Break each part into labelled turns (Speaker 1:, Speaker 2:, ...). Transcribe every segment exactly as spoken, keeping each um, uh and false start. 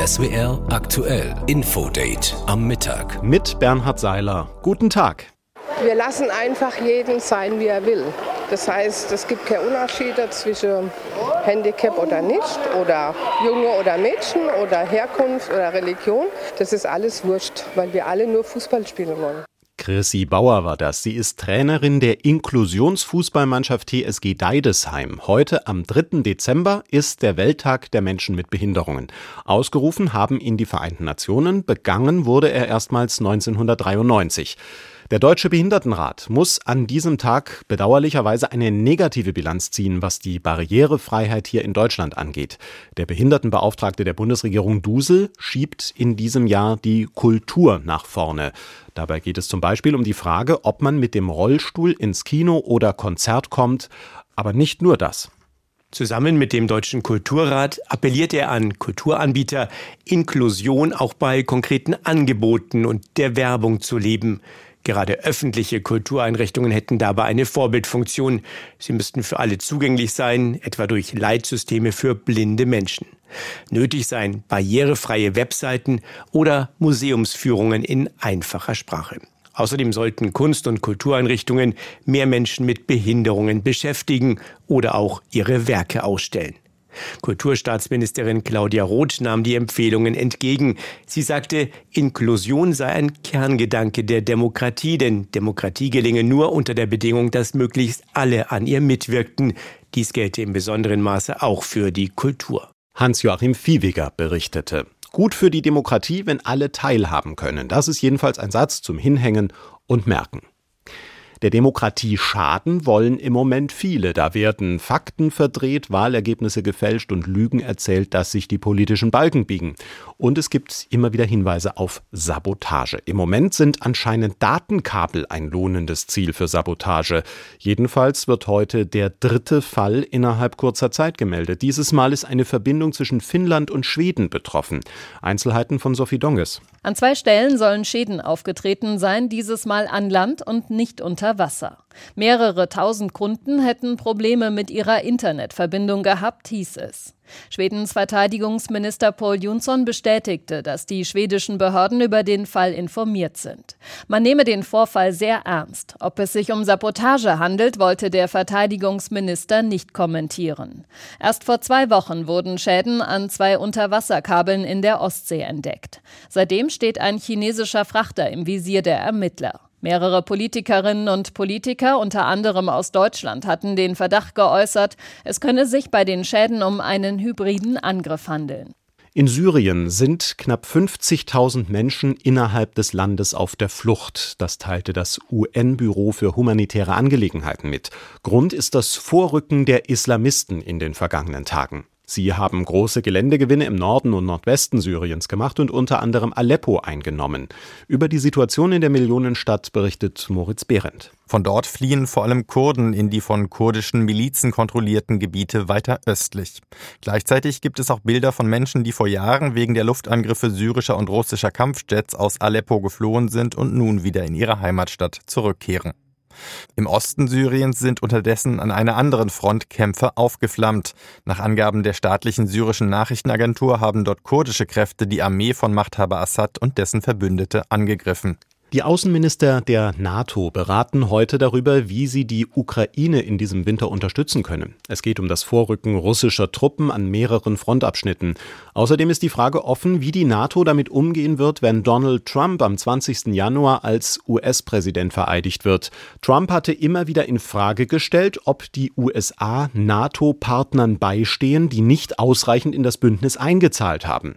Speaker 1: S W R aktuell Infodate am Mittag
Speaker 2: mit Bernhard Seiler. Guten Tag.
Speaker 3: Wir lassen einfach jeden sein, wie er will. Das heißt, es gibt keine Unterschiede zwischen Handicap oder nicht, oder Junge oder Mädchen oder Herkunft oder Religion. Das ist alles wurscht, weil wir alle nur Fußball spielen wollen.
Speaker 2: Chrissy Bauer war das. Sie ist Trainerin der Inklusionsfußballmannschaft T S G Deidesheim. Heute am dritten Dezember ist der Welttag der Menschen mit Behinderungen. Ausgerufen haben ihn die Vereinten Nationen. Begangen wurde er erstmals neunzehnhundertdreiundneunzig. Der Deutsche Behindertenrat muss an diesem Tag bedauerlicherweise eine negative Bilanz ziehen, was die Barrierefreiheit hier in Deutschland angeht. Der Behindertenbeauftragte der Bundesregierung Dusel schiebt in diesem Jahr die Kultur nach vorne. Dabei geht es zum Beispiel um die Frage, ob man mit dem Rollstuhl ins Kino oder Konzert kommt, aber nicht nur das.
Speaker 4: Zusammen mit dem Deutschen Kulturrat appelliert er an Kulturanbieter, Inklusion auch bei konkreten Angeboten und der Werbung zu leben. Gerade öffentliche Kultureinrichtungen hätten dabei eine Vorbildfunktion. Sie müssten für alle zugänglich sein, etwa durch Leitsysteme für blinde Menschen. Nötig seien barrierefreie Webseiten oder Museumsführungen in einfacher Sprache. Außerdem sollten Kunst- und Kultureinrichtungen mehr Menschen mit Behinderungen beschäftigen oder auch ihre Werke ausstellen. Kulturstaatsministerin Claudia Roth nahm die Empfehlungen entgegen. Sie sagte, Inklusion sei ein Kerngedanke der Demokratie, denn Demokratie gelinge nur unter der Bedingung, dass möglichst alle an ihr mitwirkten. Dies gelte im besonderen Maße auch für die Kultur.
Speaker 2: Hans-Joachim Viehweger berichtete. Gut für die Demokratie, wenn alle teilhaben können. Das ist jedenfalls ein Satz zum Hinhängen und Merken. Der Demokratie schaden wollen im Moment viele. Da werden Fakten verdreht, Wahlergebnisse gefälscht und Lügen erzählt, dass sich die politischen Balken biegen. Und es gibt immer wieder Hinweise auf Sabotage. Im Moment sind anscheinend Datenkabel ein lohnendes Ziel für Sabotage. Jedenfalls wird heute der dritte Fall innerhalb kurzer Zeit gemeldet. Dieses Mal ist eine Verbindung zwischen Finnland und Schweden betroffen. Einzelheiten von Sophie Donges.
Speaker 5: An zwei Stellen sollen Schäden aufgetreten sein, dieses Mal an Land und nicht unter Wasser. Mehrere tausend Kunden hätten Probleme mit ihrer Internetverbindung gehabt, hieß es. Schwedens Verteidigungsminister Pål Jonson bestätigte, dass die schwedischen Behörden über den Fall informiert sind. Man nehme den Vorfall sehr ernst. Ob es sich um Sabotage handelt, wollte der Verteidigungsminister nicht kommentieren. Erst vor zwei Wochen wurden Schäden an zwei Unterwasserkabeln in der Ostsee entdeckt. Seitdem steht ein chinesischer Frachter im Visier der Ermittler. Mehrere Politikerinnen und Politiker, unter anderem aus Deutschland, hatten den Verdacht geäußert, es könne sich bei den Schäden um einen hybriden Angriff handeln.
Speaker 2: In Syrien sind knapp fünfzigtausend Menschen innerhalb des Landes auf der Flucht. Das teilte das U N-Büro für humanitäre Angelegenheiten mit. Grund ist das Vorrücken der Islamisten in den vergangenen Tagen. Sie haben große Geländegewinne im Norden und Nordwesten Syriens gemacht und unter anderem Aleppo eingenommen. Über die Situation in der Millionenstadt berichtet Moritz Behrendt.
Speaker 6: Von dort fliehen vor allem Kurden in die von kurdischen Milizen kontrollierten Gebiete weiter östlich. Gleichzeitig gibt es auch Bilder von Menschen, die vor Jahren wegen der Luftangriffe syrischer und russischer Kampfjets aus Aleppo geflohen sind und nun wieder in ihre Heimatstadt zurückkehren. Im Osten Syriens sind unterdessen an einer anderen Front Kämpfe aufgeflammt. Nach Angaben der staatlichen syrischen Nachrichtenagentur haben dort kurdische Kräfte die Armee von Machthaber Assad und dessen Verbündete angegriffen.
Speaker 2: Die Außenminister der NATO beraten heute darüber, wie sie die Ukraine in diesem Winter unterstützen können. Es geht um das Vorrücken russischer Truppen an mehreren Frontabschnitten. Außerdem ist die Frage offen, wie die NATO damit umgehen wird, wenn Donald Trump am zwanzigsten Januar als U S-Präsident vereidigt wird. Trump hatte immer wieder in Frage gestellt, ob die U S A NATO-Partnern beistehen, die nicht ausreichend in das Bündnis eingezahlt haben.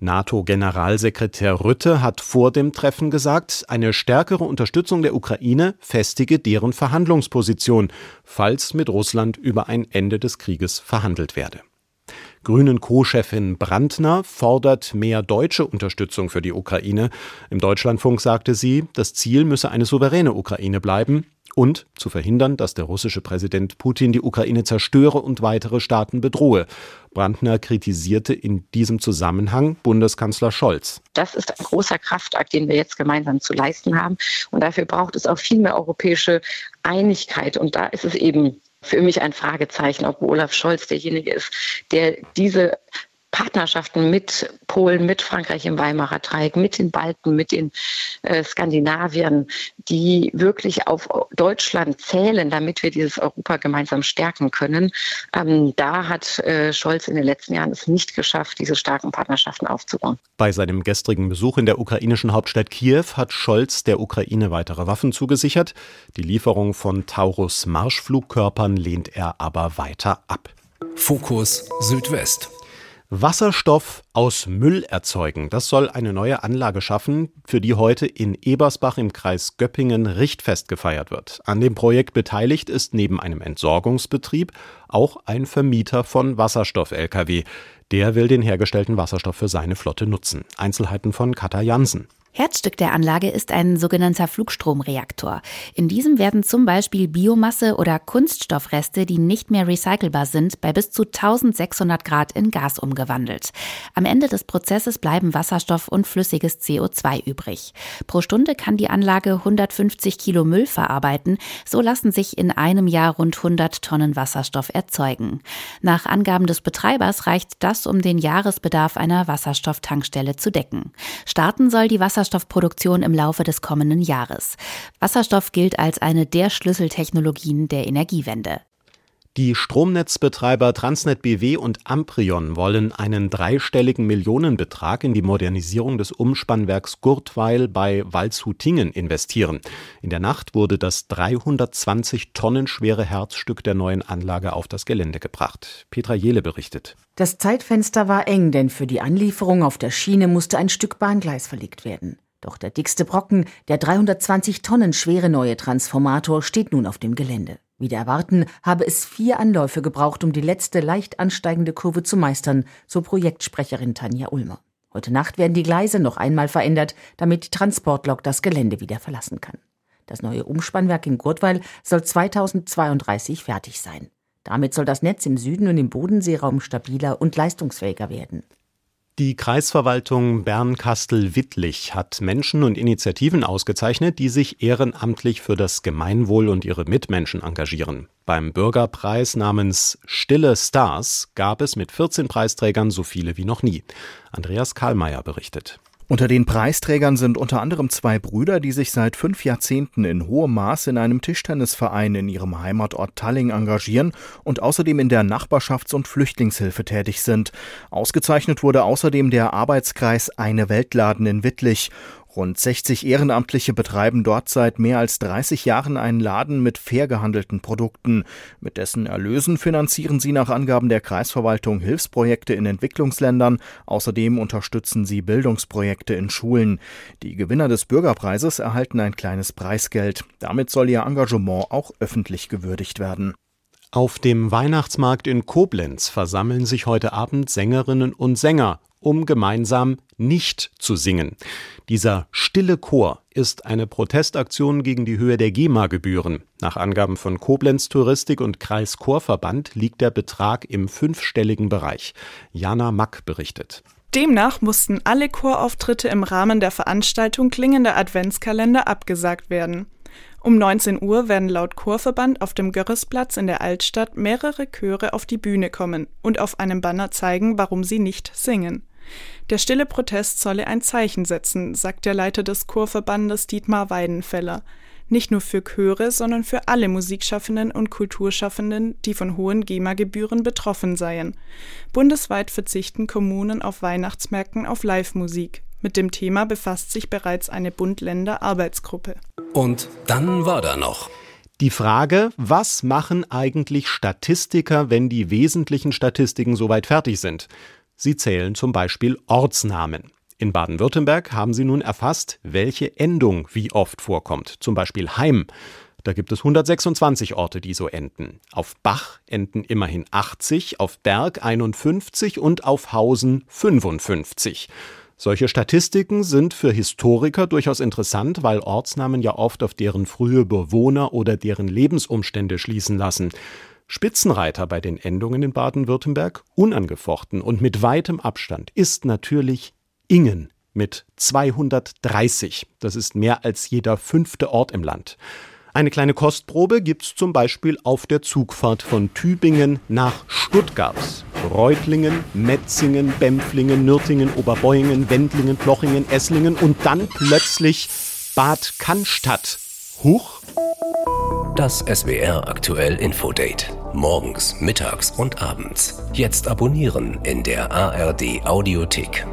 Speaker 2: NATO-Generalsekretär Rutte hat vor dem Treffen gesagt, eine stärkere Unterstützung der Ukraine festige deren Verhandlungsposition, falls mit Russland über ein Ende des Krieges verhandelt werde. Grünen-Co-Chefin Brandner fordert mehr deutsche Unterstützung für die Ukraine. Im Deutschlandfunk sagte sie, das Ziel müsse eine souveräne Ukraine bleiben und zu verhindern, dass der russische Präsident Putin die Ukraine zerstöre und weitere Staaten bedrohe. Brandner kritisierte in diesem Zusammenhang Bundeskanzler Scholz.
Speaker 7: Das ist ein großer Kraftakt, den wir jetzt gemeinsam zu leisten haben. Und dafür braucht es auch viel mehr europäische Einigkeit. Und da ist es eben für mich ein Fragezeichen, ob Olaf Scholz derjenige ist, der diese Partnerschaften mit Polen, mit Frankreich im Weimarer Dreieck, mit den Balten, mit den äh, Skandinaviern, die wirklich auf Deutschland zählen, damit wir dieses Europa gemeinsam stärken können. Ähm, da hat äh, Scholz in den letzten Jahren es nicht geschafft, diese starken Partnerschaften aufzubauen.
Speaker 2: Bei seinem gestrigen Besuch in der ukrainischen Hauptstadt Kiew hat Scholz der Ukraine weitere Waffen zugesichert. Die Lieferung von Taurus-Marschflugkörpern lehnt er aber weiter ab.
Speaker 1: Fokus Südwest.
Speaker 2: Wasserstoff aus Müll erzeugen. Das soll eine neue Anlage schaffen, für die heute in Ebersbach im Kreis Göppingen Richtfest gefeiert wird. An dem Projekt beteiligt ist neben einem Entsorgungsbetrieb auch ein Vermieter von Wasserstoff-L K W. Der will den hergestellten Wasserstoff für seine Flotte nutzen. Einzelheiten von Katja Jansen.
Speaker 8: Herzstück der Anlage ist ein sogenannter Flugstromreaktor. In diesem werden zum Beispiel Biomasse oder Kunststoffreste, die nicht mehr recycelbar sind, bei bis zu eintausendsechshundert Grad in Gas umgewandelt. Am Ende des Prozesses bleiben Wasserstoff und flüssiges C O zwei übrig. Pro Stunde kann die Anlage hundertfünfzig Kilo Müll verarbeiten. So lassen sich in einem Jahr rund hundert Tonnen Wasserstoff erzeugen. Nach Angaben des Betreibers reicht das, um den Jahresbedarf einer Wasserstofftankstelle zu decken. Starten soll die Wasserstoff Wasserstoffproduktion im Laufe des kommenden Jahres. Wasserstoff gilt als eine der Schlüsseltechnologien der Energiewende.
Speaker 2: Die Stromnetzbetreiber Transnet B W und Amprion wollen einen dreistelligen Millionenbetrag in die Modernisierung des Umspannwerks Gurtweil bei Walshutingen investieren. In der Nacht wurde das dreihundertzwanzig Tonnen schwere Herzstück der neuen Anlage auf das Gelände gebracht. Petra Jehle berichtet.
Speaker 9: Das Zeitfenster war eng, denn für die Anlieferung auf der Schiene musste ein Stück Bahngleis verlegt werden. Doch der dickste Brocken, der dreihundertzwanzig Tonnen schwere neue Transformator, steht nun auf dem Gelände. Wider Erwarten habe es vier Anläufe gebraucht, um die letzte leicht ansteigende Kurve zu meistern, so Projektsprecherin Tanja Ulmer. Heute Nacht werden die Gleise noch einmal verändert, damit die Transportlok das Gelände wieder verlassen kann. Das neue Umspannwerk in Gurtweil soll zweitausendzweiunddreißig fertig sein. Damit soll das Netz im Süden und im Bodenseeraum stabiler und leistungsfähiger werden.
Speaker 2: Die Kreisverwaltung Bernkastel-Wittlich hat Menschen und Initiativen ausgezeichnet, die sich ehrenamtlich für das Gemeinwohl und ihre Mitmenschen engagieren. Beim Bürgerpreis namens Stille Stars gab es mit vierzehn Preisträgern so viele wie noch nie. Andreas Karlmeier berichtet.
Speaker 10: Unter den Preisträgern sind unter anderem zwei Brüder, die sich seit fünf Jahrzehnten in hohem Maß in einem Tischtennisverein in ihrem Heimatort Talling engagieren und außerdem in der Nachbarschafts- und Flüchtlingshilfe tätig sind. Ausgezeichnet wurde außerdem der Arbeitskreis Eine Weltladen in Wittlich. Rund sechzig Ehrenamtliche betreiben dort seit mehr als dreißig Jahren einen Laden mit fair gehandelten Produkten. Mit dessen Erlösen finanzieren sie nach Angaben der Kreisverwaltung Hilfsprojekte in Entwicklungsländern. Außerdem unterstützen sie Bildungsprojekte in Schulen. Die Gewinner des Bürgerpreises erhalten ein kleines Preisgeld. Damit soll ihr Engagement auch öffentlich gewürdigt werden.
Speaker 2: Auf dem Weihnachtsmarkt in Koblenz versammeln sich heute Abend Sängerinnen und Sänger, um gemeinsam nicht zu singen. Dieser stille Chor ist eine Protestaktion gegen die Höhe der GEMA-Gebühren. Nach Angaben von Koblenz Touristik und Kreischorverband liegt der Betrag im fünfstelligen Bereich. Jana Mack berichtet.
Speaker 11: Demnach mussten alle Chorauftritte im Rahmen der Veranstaltung Klingender Adventskalender abgesagt werden. Um neunzehn Uhr werden laut Chorverband auf dem Görresplatz in der Altstadt mehrere Chöre auf die Bühne kommen und auf einem Banner zeigen, warum sie nicht singen. Der stille Protest solle ein Zeichen setzen, sagt der Leiter des Chorverbandes Dietmar Weidenfeller. Nicht nur für Chöre, sondern für alle Musikschaffenden und Kulturschaffenden, die von hohen GEMA-Gebühren betroffen seien. Bundesweit verzichten Kommunen auf Weihnachtsmärkten auf Live-Musik. Mit dem Thema befasst sich bereits eine Bund-Länder-Arbeitsgruppe.
Speaker 1: Und dann war da noch
Speaker 2: die Frage, was machen eigentlich Statistiker, wenn die wesentlichen Statistiken soweit fertig sind? Sie zählen zum Beispiel Ortsnamen. In Baden-Württemberg haben sie nun erfasst, welche Endung wie oft vorkommt. Zum Beispiel Heim. Da gibt es hundertsechsundzwanzig Orte, die so enden. Auf Bach enden immerhin achtzig, auf Berg einundfünfzig und auf Hausen fünfundfünfzig. Solche Statistiken sind für Historiker durchaus interessant, weil Ortsnamen ja oft auf deren frühe Bewohner oder deren Lebensumstände schließen lassen. Spitzenreiter bei den Endungen in Baden-Württemberg, unangefochten und mit weitem Abstand, ist natürlich Ingen mit zweihundertdreißig. Das ist mehr als jeder fünfte Ort im Land. Eine kleine Kostprobe gibt's zum Beispiel auf der Zugfahrt von Tübingen nach Stuttgart. Reutlingen, Metzingen, Bempflingen, Nürtingen, Oberbeuingen, Wendlingen, Plochingen, Esslingen und dann plötzlich Bad Cannstatt. Huch!
Speaker 1: Das S W R aktuell Infodate. Morgens, mittags und abends. Jetzt abonnieren in der A R D Audiothek.